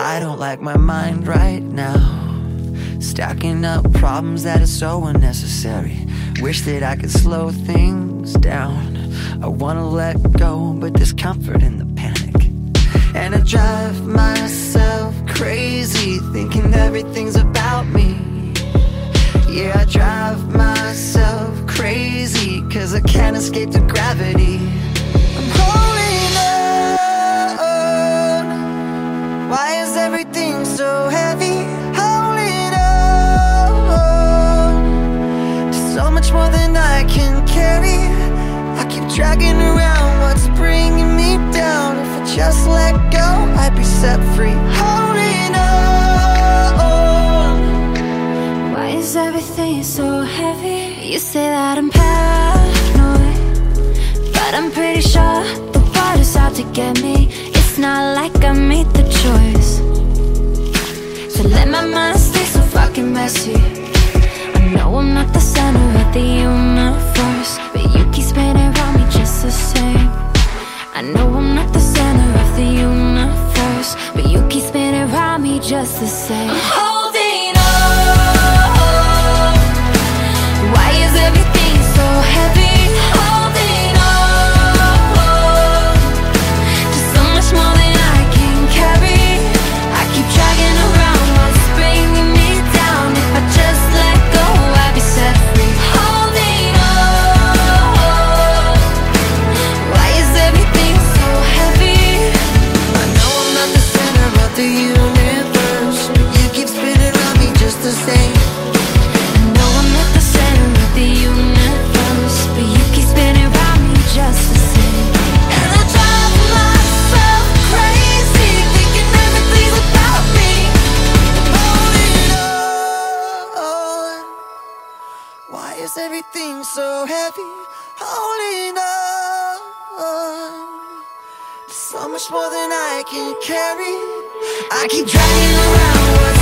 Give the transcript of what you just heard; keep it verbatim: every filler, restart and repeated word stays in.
I don't like my mind right now, stacking up problems that are so unnecessary. Wish that I could slow things down. I wanna let go, but there's comfort in the panic. And I drive myself crazy, thinking everything's about me. Yeah, I drive myself crazy, cause I can't escape the gravity. I'm holding on. Why is everything so heavy? Holding on to so much more than I can carry. I keep dragging around what's bringing me down. If I just let go, I'd be set free. Holding on. Why is everything so heavy? You say that I'm paranoid, but I'm pretty sure the world is out to get me. It's not like I made the choice to let my mind stay so fucking messy. I know I'm not the center of the universe, but you keep spinning around me just the same. I know I'm not the center of the universe, but you keep spinning around me just the same. I'm holding on. Why is everything so heavy? Holding on to so much more than I can carry. I keep dragging around what's bringing me down. If I just let go, I'd be set free. Holding on. Why is everything so heavy? I know I'm not the center of the universe, but you keep spinning around me just the same. I know I'm not the center of the universe, but you keep spinning around me just the same. And I drive myself crazy, thinking everything's about me. Holding on. Why is everything so heavy? Holding on. So much more than I can carry. I keep dragging around what's